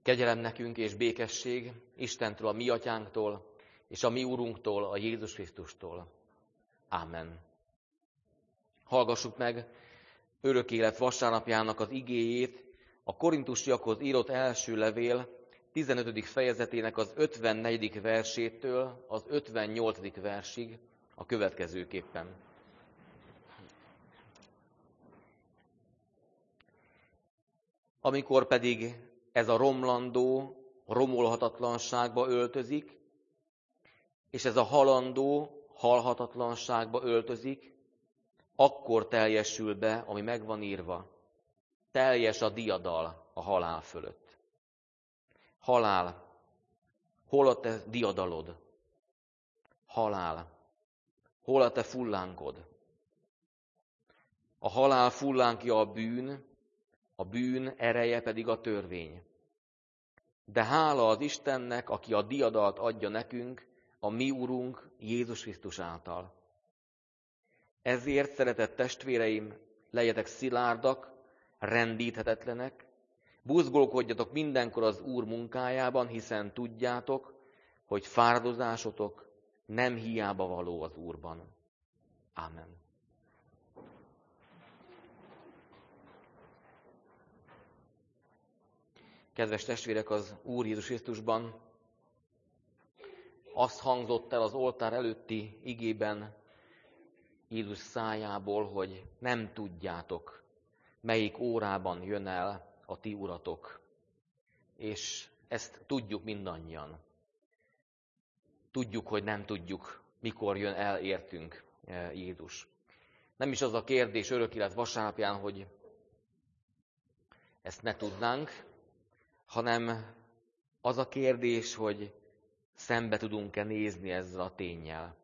Kegyelem nekünk és békesség Istentől, a mi atyánktól, és a mi Urunktól, a Jézus Krisztustól. Ámen. Hallgassuk meg örök élet vasárnapjának az igéjét, a Korintusiakhoz írott első levél 15. fejezetének az 54. versétől az 58. versig a következőképpen. Amikor pedig ez a romlandó romolhatatlanságba öltözik, és ez a halandó halhatatlanságba öltözik, akkor teljesül be, ami meg van írva. Teljes a diadal a halál fölött. Halál, hol a te diadalod? Halál, hol a te fullánkod? A halál fullánkja a bűn ereje pedig a törvény. De hála az Istennek, aki a diadalt adja nekünk, a mi Urunk Jézus Krisztus által. Ezért, szeretett testvéreim, legyetek szilárdak, rendíthetetlenek, buzgolkodjatok mindenkor az Úr munkájában, hiszen tudjátok, hogy fáradozásotok nem hiába való az Úrban. Ámen. Kedves testvérek, az Úr Jézus Krisztusban azt hangzott el az oltár előtti igében Jézus szájából, hogy nem tudjátok, melyik órában jön el a ti uratok. És ezt tudjuk mindannyian. Tudjuk, hogy nem tudjuk, mikor jön el értünk Jézus. Nem is az a kérdés örök élet vasárnapján, hogy ezt ne tudnánk, hanem az a kérdés, hogy szembe tudunk-e nézni ezzel a ténnyel.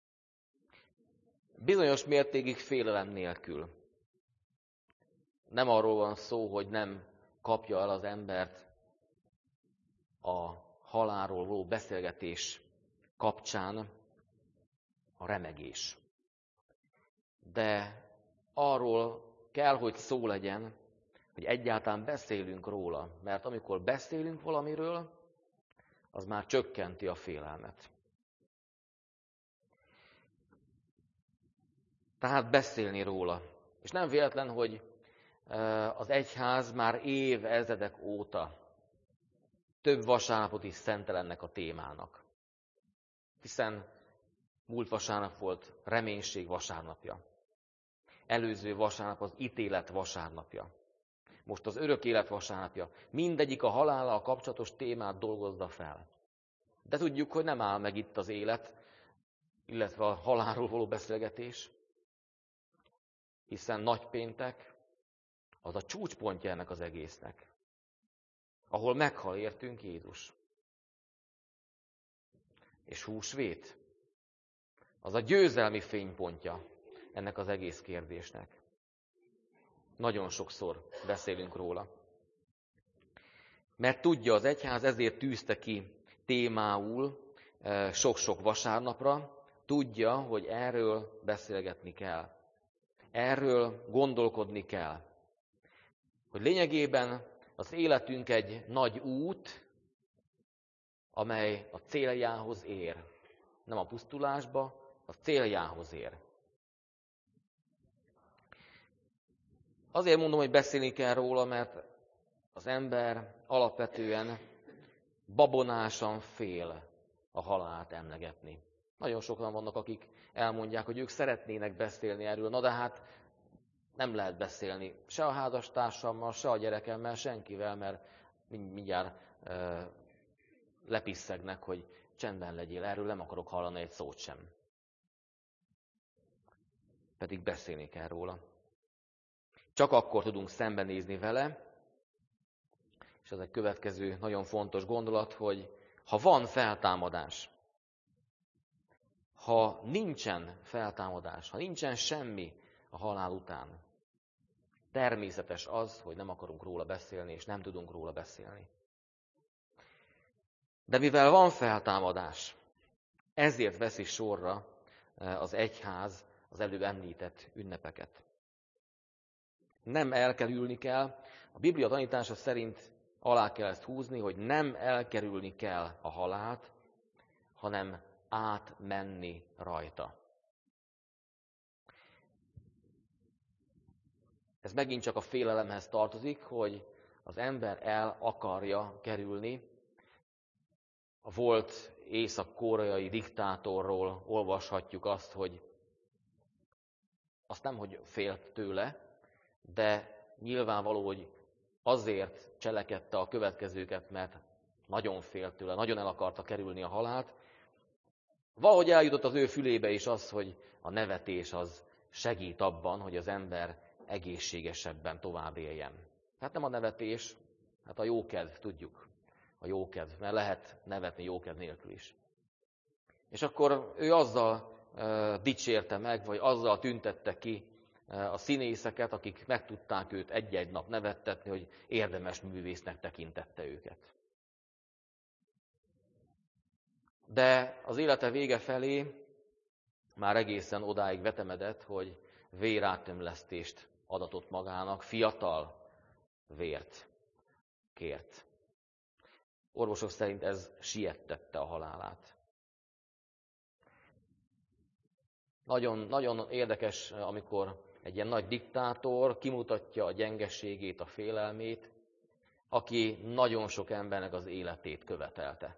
Bizonyos mértékig félelem nélkül. Nem arról van szó, hogy nem kapja el az embert a halálról való beszélgetés kapcsán a remegés. De arról kell, hogy szó legyen, hogy egyáltalán beszélünk róla, mert amikor beszélünk valamiről, az már csökkenti a félelmet. Tehát beszélni róla. És nem véletlen, hogy az egyház már évezredek óta több vasárnapot is szentel ennek a témának. Hiszen múlt vasárnap volt reménység vasárnapja. Előző vasárnap az ítélet vasárnapja. Most az örök élet vasárnapja. Mindegyik a halállal kapcsolatos témát dolgozza fel. De tudjuk, hogy nem áll meg itt az élet, illetve a halálról való beszélgetés, hiszen nagypéntek az a csúcspontja ennek az egésznek, ahol meghal értünk Jézus. És húsvét az a győzelmi fénypontja ennek az egész kérdésnek. Nagyon sokszor beszélünk róla. Mert tudja az egyház, ezért tűzte ki témául sok-sok vasárnapra, tudja, hogy erről beszélgetni kell. Erről gondolkodni kell. Hogy lényegében az életünk egy nagy út, amely a céljához ér. Nem a pusztulásba, a céljához ér. Azért mondom, hogy beszélni kell róla, mert az ember alapvetően babonásan fél a halált emlegetni. Nagyon sokan vannak, akik elmondják, hogy ők szeretnének beszélni erről, na de hát nem lehet beszélni se a házastársammal, se a gyerekemmel, senkivel, mert mindjárt lepisszegnek, hogy csendben legyél, erről nem akarok hallani egy szót sem. Pedig beszélni kell róla. Csak akkor tudunk szembenézni vele, és ez egy következő nagyon fontos gondolat, hogy ha van feltámadás, ha nincsen feltámadás, ha nincsen semmi a halál után, természetes az, hogy nem akarunk róla beszélni, és nem tudunk róla beszélni. De mivel van feltámadás, ezért veszi sorra az egyház az előbb említett ünnepeket. Nem elkerülni kell. A Biblia tanítása szerint alá kell ezt húzni, hogy nem elkerülni kell a halált, hanem átmenni rajta. Ez megint csak a félelemhez tartozik, hogy az ember el akarja kerülni. A volt észak-koreai diktátorról olvashatjuk azt, hogy azt nem, hogy félt tőle, de nyilvánvaló, hogy azért cselekedte a következőket, mert nagyon félt tőle, nagyon el akarta kerülni a halált. Valahogy eljutott az ő fülébe is az, hogy a nevetés az segít abban, hogy az ember egészségesebben tovább éljen. Hát nem a nevetés, hát a jókedv, tudjuk. A jókedv, mert lehet nevetni jókedv nélkül is. És akkor ő azzal dicsérte meg, vagy azzal tüntette ki a színészeket, akik meg tudták őt egy-egy nap nevettetni, hogy érdemes művésznek tekintette őket. De az élete vége felé már egészen odáig vetemedett, hogy vérátömlesztést adatott magának, fiatal vért kért. Orvosok szerint ez siettette a halálát. Nagyon, nagyon érdekes, amikor egy ilyen nagy diktátor kimutatja a gyengeségét, a félelmét, aki nagyon sok embernek az életét követelte.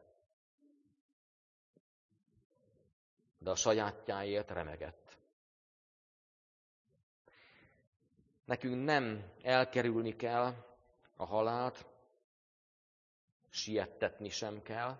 De a sajátjáért remegett. Nekünk nem elkerülni kell a halált, siettetni sem kell,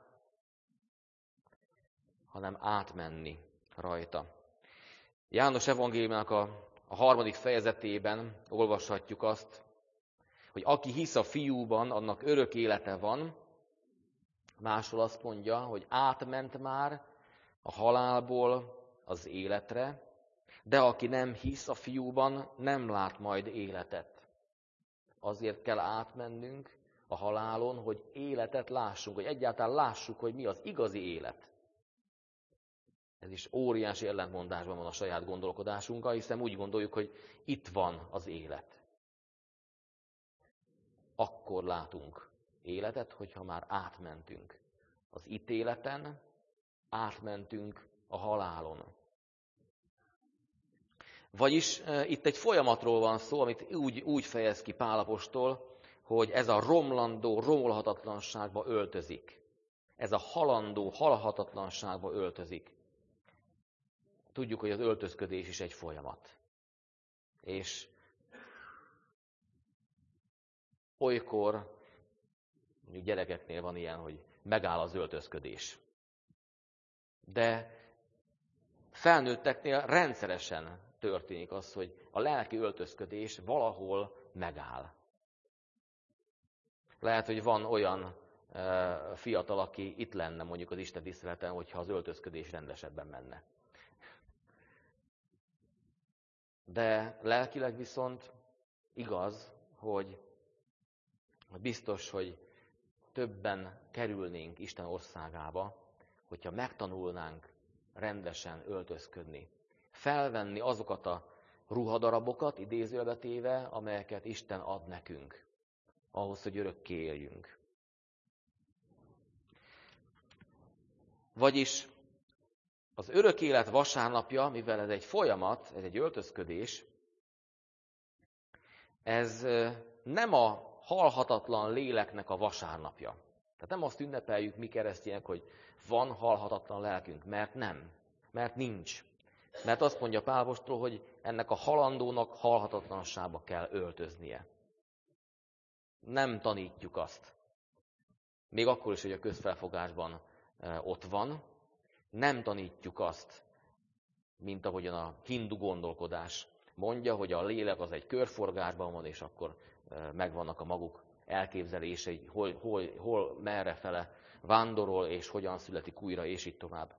hanem átmenni rajta. János evangéliumának a 3. fejezetében olvashatjuk azt, hogy aki hisz a fiúban, annak örök élete van. Máshol azt mondja, hogy átment már a halálból az életre, de aki nem hisz a fiúban, nem lát majd életet. Azért kell átmennünk a halálon, hogy életet lássunk, hogy egyáltalán lássuk, hogy mi az igazi élet. Ez is óriási ellentmondásban van a saját gondolkodásunkkal, hiszen úgy gondoljuk, hogy itt van az élet. Akkor látunk életet, hogyha már átmentünk az ítéleten, átmentünk a halálon. Vagyis itt egy folyamatról van szó, amit úgy fejez ki Pál apostol, hogy ez a romlandó, romolhatatlanságba öltözik. Ez a halandó, halhatatlanságba öltözik. Tudjuk, hogy az öltözködés is egy folyamat. És olykor, mondjuk gyerekeknél van ilyen, hogy megáll az öltözködés. De felnőtteknél rendszeresen történik az, hogy a lelki öltözködés valahol megáll. Lehet, hogy van olyan fiatal, aki itt lenne mondjuk az Isten tiszteleten, hogyha az öltözködés rendesebben menne. De lelkileg viszont igaz, hogy biztos, hogy többen kerülnénk Isten országába, hogyha megtanulnánk rendesen öltözködni. Felvenni azokat a ruhadarabokat, idézőjelbe téve, amelyeket Isten ad nekünk, ahhoz, hogy örökké éljünk. Vagyis az örök élet vasárnapja, mivel ez egy folyamat, ez egy öltözködés, ez nem a halhatatlan léleknek a vasárnapja. Tehát nem azt ünnepeljük mi keresztények, hogy van halhatatlan lelkünk, mert nem, mert nincs. Mert azt mondja Pál apostol, hogy ennek a halandónak halhatatlanságba kell öltöznie. Nem tanítjuk azt. Még akkor is, hogy a közfelfogásban ott van, nem tanítjuk azt, mint ahogyan a hindu gondolkodás mondja, hogy a lélek az egy körforgásban van, és akkor megvannak a maguk elképzelései, hol merre fele vándorol, és hogyan születik újra, és így tovább.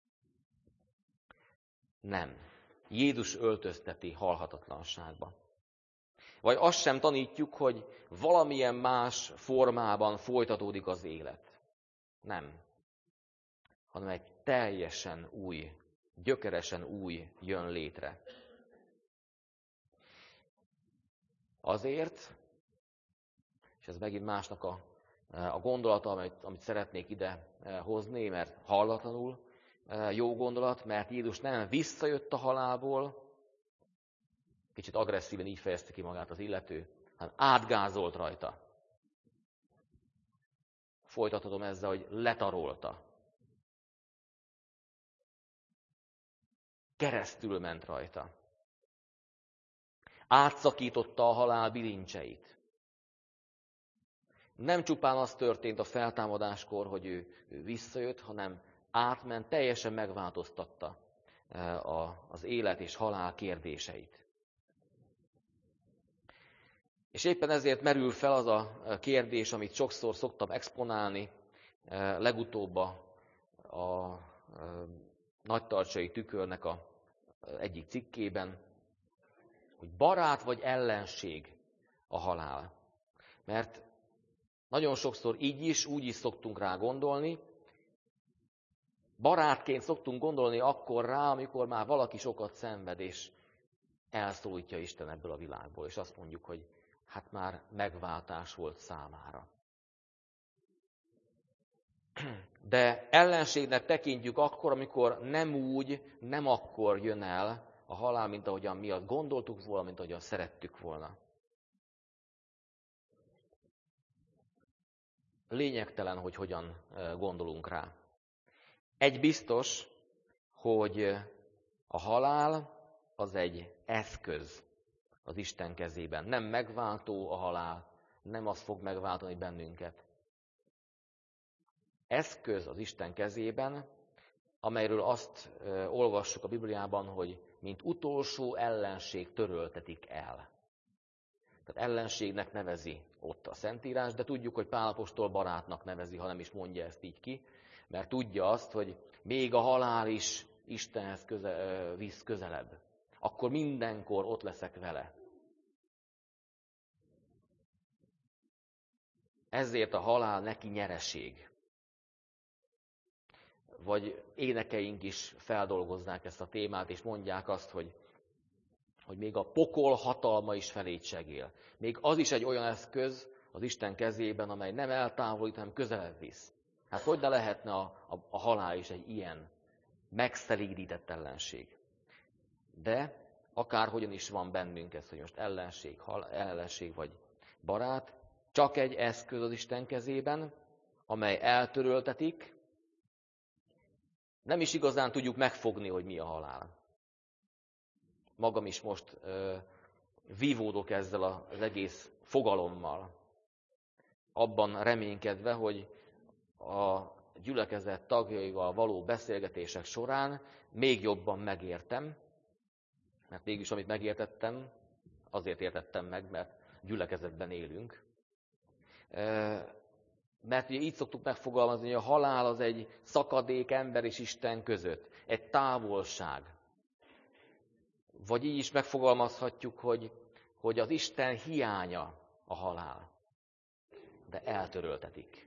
Nem. Jézus öltözteti halhatatlanságba. Vagy azt sem tanítjuk, hogy valamilyen más formában folytatódik az élet. Nem. Hanem egy teljesen új, gyökeresen új jön létre. Azért, és ez megint másnak a a gondolata, amit szeretnék ide hozni, mert hallatlanul jó gondolat, mert Jézus nem visszajött a halálból, kicsit agresszíven így fejezte ki magát az illető, hanem átgázolt rajta. Folytathatom ezzel, hogy letarolta. Keresztül ment rajta. Átszakította a halál bilincseit. Nem csupán az történt a feltámadáskor, hogy ő visszajött, hanem átment, teljesen megváltoztatta az élet és halál kérdéseit. És éppen ezért merül fel az a kérdés, amit sokszor szoktam exponálni, legutóbb a Nagytartsai Tükörnek egyik cikkében, hogy barát vagy ellenség a halál. Mert nagyon sokszor így is, úgy is szoktunk rá gondolni. Barátként szoktunk gondolni akkor rá, amikor már valaki sokat szenved, és elszólítja Isten ebből a világból, és azt mondjuk, hogy hát már megváltás volt számára. De ellenségnek tekintjük akkor, amikor nem akkor jön el a halál, mint ahogyan mi azt gondoltuk volna, mint ahogyan szerettük volna. Lényegtelen, hogy hogyan gondolunk rá. Egy biztos, hogy a halál az egy eszköz az Isten kezében. Nem megváltó a halál, nem az fog megváltani bennünket. Eszköz az Isten kezében, amelyről azt olvassuk a Bibliában, hogy mint utolsó ellenség töröltetik el. Tehát ellenségnek nevezi ott a Szentírás, de tudjuk, hogy Pál apostol barátnak nevezi, ha nem is mondja ezt így ki, mert tudja azt, hogy még a halál is Istenhez visz közelebb. Akkor mindenkor ott leszek vele. Ezért a halál neki nyereség. Vagy énekeink is feldolgozzák ezt a témát, és mondják azt, hogy még a pokol hatalma is felét segél. Még az is egy olyan eszköz az Isten kezében, amely nem eltávolít, hanem közelebb visz. Hát hogy ne lehetne a halál is egy ilyen megszelídített ellenség. De akárhogyan is van bennünk ez, hogy most ellenség vagy barát, csak egy eszköz az Isten kezében, amely eltöröltetik. Nem is igazán tudjuk megfogni, hogy mi a halál. Magam is most vívódok ezzel az egész fogalommal, abban reménykedve, hogy a gyülekezet tagjaival való beszélgetések során még jobban megértem, mert mégis amit megértettem, azért értettem meg, mert gyülekezetben élünk. Mert ugye így szoktuk megfogalmazni, hogy a halál az egy szakadék ember és Isten között, egy távolság. Vagy így is megfogalmazhatjuk, hogy az Isten hiánya a halál, de eltöröltetik.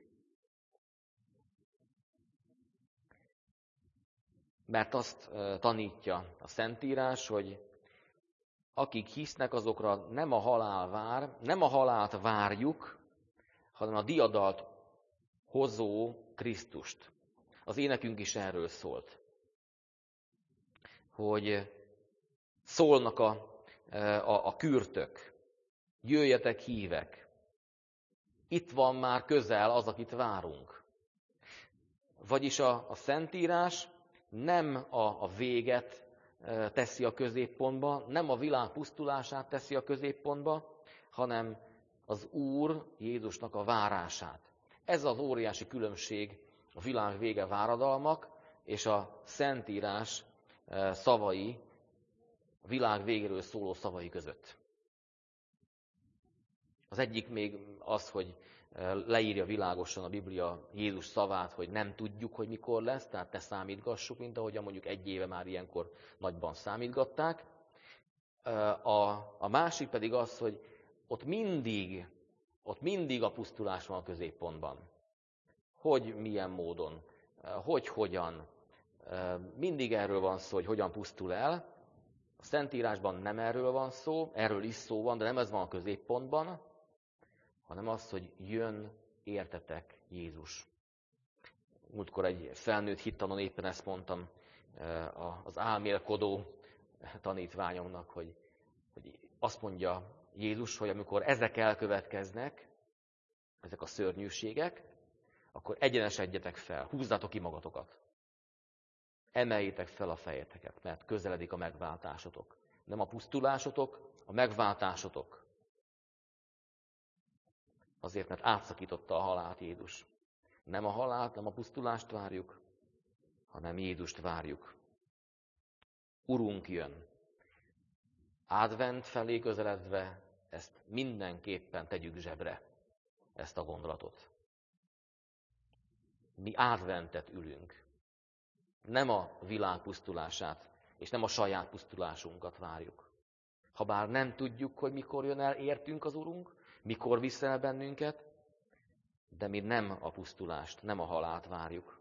Mert azt tanítja a Szentírás, hogy akik hisznek, azokra nem a halál vár, nem a halált várjuk, hanem a diadalt hozó Krisztust. Az énekünk is erről szólt. Hogy szólnak a kürtök, jöjjetek hívek, itt van már közel az, akit várunk. Vagyis a Szentírás nem a véget teszi a középpontba, nem a világ pusztulását teszi a középpontba, hanem az Úr Jézusnak a várását. Ez az óriási különbség a világ vége váradalmak és a Szentírás szavai, a világ végéről szóló szavai között. Az egyik még az, hogy leírja világosan a Biblia Jézus szavát, hogy nem tudjuk, hogy mikor lesz, tehát ne számítgassuk, mint ahogyan mondjuk egy éve már ilyenkor nagyban számítgatták. A másik pedig az, hogy ott mindig a pusztulás van a középpontban. Hogy milyen módon, hogyan. Mindig erről van szó, hogy hogyan pusztul el. A Szentírásban nem erről van szó, erről is szó van, de nem ez van a középpontban, hanem az, hogy jön értetek Jézus. Múltkor egy felnőtt hittanon éppen ezt mondtam az álmélkodó tanítványomnak, hogy azt mondja Jézus, hogy amikor ezek elkövetkeznek, ezek a szörnyűségek, akkor egyenesedjetek fel, húzzátok ki magatokat. Emeljétek fel a fejeteket, mert közeledik a megváltásotok. Nem a pusztulásotok, a megváltásotok. Azért, mert átszakította a halált Jézus. Nem a halált, nem a pusztulást várjuk, hanem Jézust várjuk. Urunk jön. Advent felé közeledve ezt mindenképpen tegyük zsebre, ezt a gondolatot. Mi adventet ülünk. Nem a világ pusztulását, és nem a saját pusztulásunkat várjuk. Habár nem tudjuk, hogy mikor jön el értünk az Urunk, mikor visz el bennünket, de mi nem a pusztulást, nem a halált várjuk.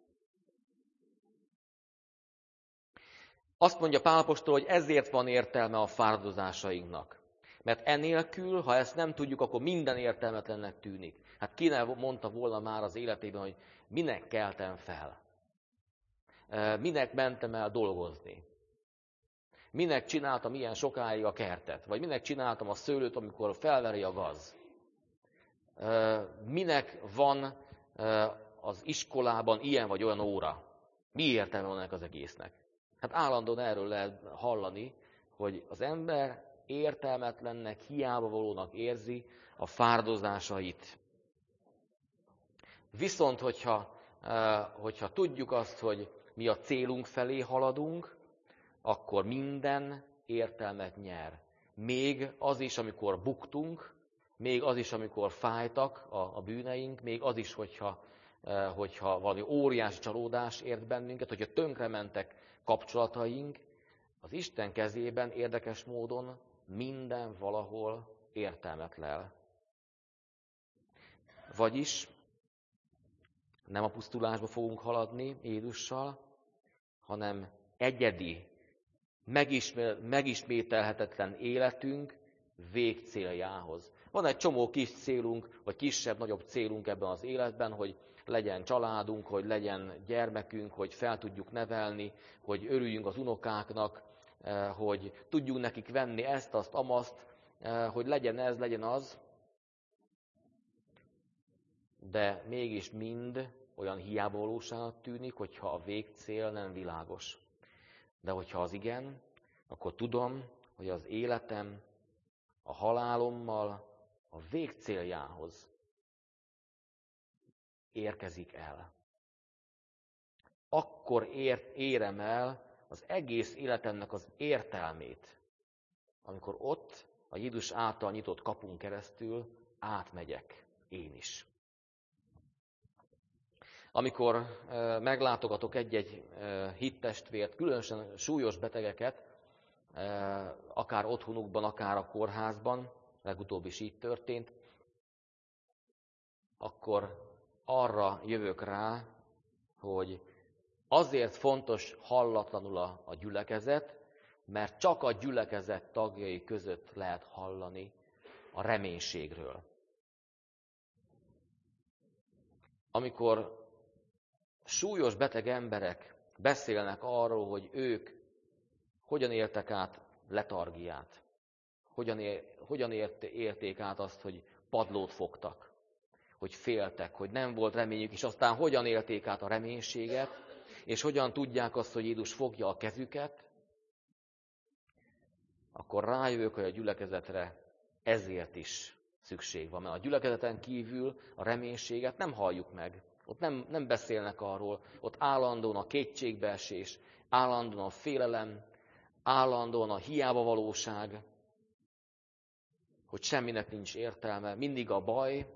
Azt mondja Pál apostol, hogy ezért van értelme a fáradozásainknak. Mert enélkül, ha ezt nem tudjuk, akkor minden értelmetlennek tűnik. Hát ki ne mondta volna már az életében, hogy minek keltem fel? Minek mentem el dolgozni? Minek csináltam ilyen sokáig a kertet? Vagy minek csináltam a szőlőt, amikor felveri a gaz? Minek van az iskolában ilyen vagy olyan óra? Mi értelme van ennek az egésznek? Hát állandóan erről lehet hallani, hogy az ember értelmetlennek, hiába valónak érzi a fáradozásait. Viszont, hogyha tudjuk azt, hogy mi a célunk felé haladunk, akkor minden értelmet nyer. Még az is, amikor buktunk, még az is, amikor fájtak a bűneink, még az is, hogyha valami óriási csalódás ért bennünket, hogyha tönkrementek kapcsolataink, az Isten kezében érdekes módon minden valahol értelmet lel. Vagyis nem a pusztulásba fogunk haladni Jézussal, hanem egyedi, megismételhetetlen életünk végcéljához. Van egy csomó kis célunk, vagy kisebb-nagyobb célunk ebben az életben, hogy legyen családunk, hogy legyen gyermekünk, hogy fel tudjuk nevelni, hogy örüljünk az unokáknak, hogy tudjunk nekik venni ezt, azt, amazt, hogy legyen ez, legyen az. De mégis mind olyan hiábavalóságnak tűnik, hogyha a végcél nem világos. De hogyha az igen, akkor tudom, hogy az életem a halálommal a végcéljához érkezik el. Akkor érem el az egész életemnek az értelmét, amikor ott a Jézus által nyitott kapun keresztül átmegyek én is. Amikor meglátogatok egy-egy hittestvért, különösen súlyos betegeket, akár otthonukban, akár a kórházban, legutóbb is így történt, akkor arra jövök rá, hogy azért fontos hallatlanul a gyülekezet, mert csak a gyülekezet tagjai között lehet hallani a reménységről. Amikor súlyos beteg emberek beszélnek arról, hogy ők hogyan éltek át letargiát, hogyan érték át azt, hogy padlót fogtak, hogy féltek, hogy nem volt reményük, és aztán hogyan élték át a reménységet, és hogyan tudják azt, hogy Jézus fogja a kezüket, akkor rájövök, hogy a gyülekezetre ezért is szükség van. Mert a gyülekezeten kívül a reménységet nem halljuk meg. Ott nem beszélnek arról, ott állandóan a kétségbeesés, állandóan a félelem, állandóan a hiába valóság, hogy semminek nincs értelme, mindig a baj.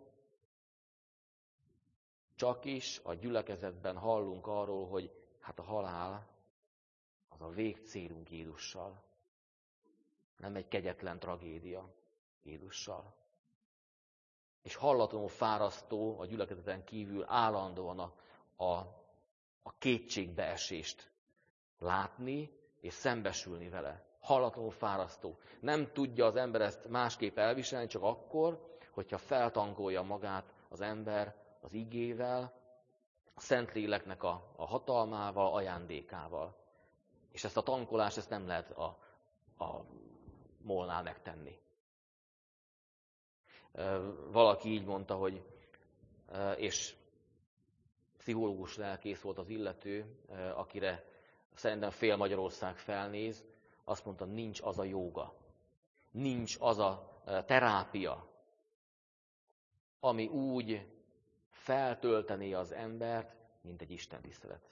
Csak is a gyülekezetben hallunk arról, hogy hát a halál az a végcélunk Jézussal. Nem egy kegyetlen tragédia Jézussal. És hallatlanul fárasztó a gyülekezeten kívül állandóan a kétségbeesést látni és szembesülni vele. Hallatlanul fárasztó. Nem tudja az ember ezt másképp elviselni, csak akkor, hogyha feltankolja magát az ember az igével, a Szentléleknek a hatalmával, ajándékával. És ezt a tankolást ezt nem lehet a molnál megtenni. Valaki így mondta, hogy, és pszichológus lelkész volt az illető, akire szerintem fél Magyarország felnéz, azt mondta, nincs az a jóga, nincs az a terápia, ami úgy feltöltené az embert, mint egy istentisztelet.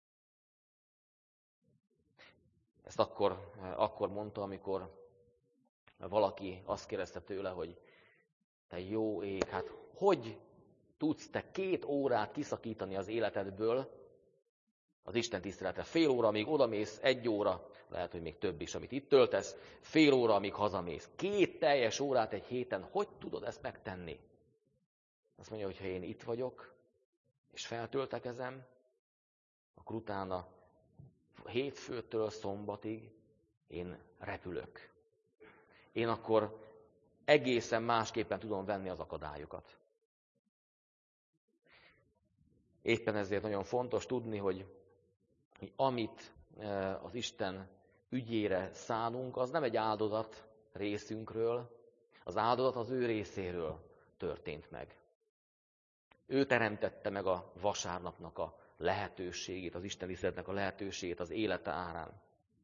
Ezt akkor mondta, amikor valaki azt kérdezte tőle, hogy te jó ég, hát hogy tudsz te 2 órát kiszakítani az életedből az istentiszteletre? Fél óra, amíg odamész, 1 óra, lehet, hogy még több is, amit itt töltesz, fél óra, amíg hazamész. 2 teljes órát egy héten, hogy tudod ezt megtenni? Azt mondja, hogy ha én itt vagyok, és feltöltekezem, akkor utána hétfőtől szombatig én repülök. Én akkor egészen másképpen tudom venni az akadályokat. Éppen ezért nagyon fontos tudni, hogy amit az Isten ügyére szánunk, az nem egy áldozat részünkről, az áldozat az ő részéről történt meg. Ő teremtette meg a vasárnapnak a lehetőségét, az Isten tiszteletnek a lehetőségét az élete árán.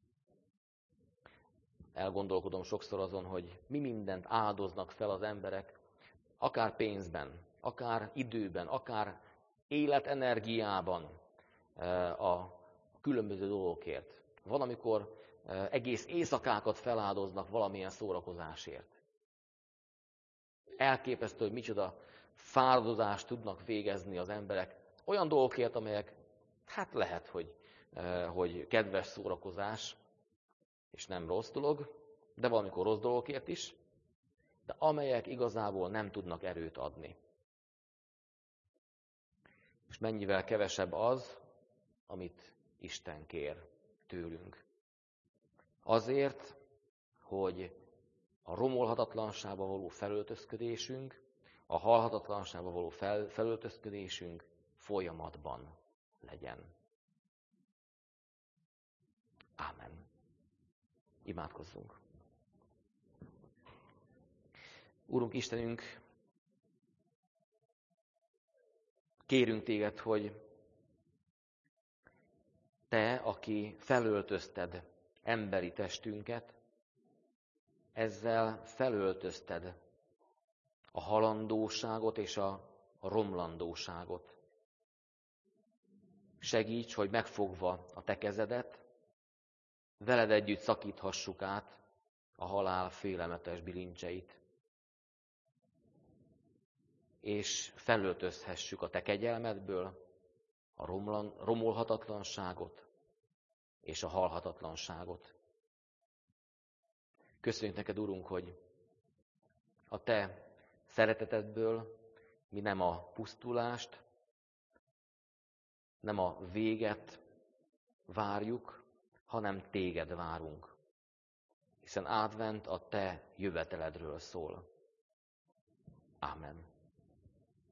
Elgondolkodom sokszor azon, hogy mi mindent áldoznak fel az emberek, akár pénzben, akár időben, akár életenergiában a különböző dolgokért. Van, amikor egész éjszakákat feláldoznak valamilyen szórakozásért. Elképesztő, hogy micsoda fáradozást tudnak végezni az emberek olyan dolgokért, amelyek hát lehet, hogy kedves szórakozás, és nem rossz dolog, de valamikor rossz dolgokért is, de amelyek igazából nem tudnak erőt adni. És mennyivel kevesebb az, amit Isten kér tőlünk. Azért, hogy a romolhatatlanságba való felöltözködésünk, a halhatatlanságba való felöltözködésünk folyamatban legyen. Ámen. Imádkozzunk. Úrunk Istenünk, kérünk Téged, hogy Te, aki felöltözted emberi testünket, ezzel felöltözted a halandóságot és a romlandóságot. Segíts, hogy megfogva a Te kezedet, veled együtt szakíthassuk át a halál félelmetes bilincseit, és felöltözhessük a Te kegyelmedből a romolhatatlanságot és a halhatatlanságot. Köszönjük neked, Urunk, hogy a Te szeretetedből mi nem a pusztulást, nem a véget várjuk, hanem Téged várunk. Hiszen advent a Te jöveteledről szól. Ámen.